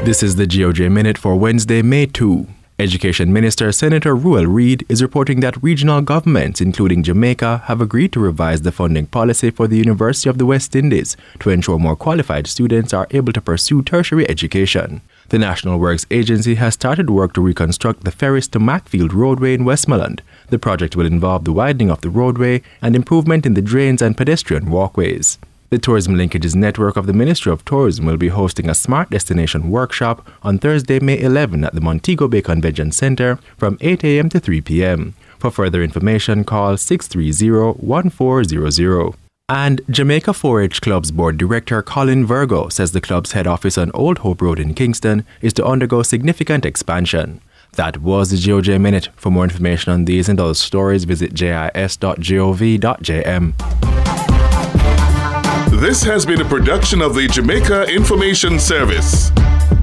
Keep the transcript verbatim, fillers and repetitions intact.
This is the G O J Minute for Wednesday, May second. Education Minister Senator Ruel Reid is reporting that regional governments, including Jamaica, have agreed to revise the funding policy for the University of the West Indies to ensure more qualified students are able to pursue tertiary education. The National Works Agency has started work to reconstruct the Ferris to Macfield roadway in Westmoreland. The project will involve the widening of the roadway and improvement in the drains and pedestrian walkways. The Tourism Linkages Network of the Ministry of Tourism will be hosting a Smart Destination workshop on Thursday, May eleventh at the Montego Bay Convention Centre from eight a.m. to three p.m. For further information, call six three zero, one four zero zero. And Jamaica four H Club's Board Director Colin Virgo says the club's head office on Old Hope Road in Kingston is to undergo significant expansion. That was the G O J Minute. For more information on these and other stories, visit j i s dot gov dot j m. This has been a production of the Jamaica Information Service.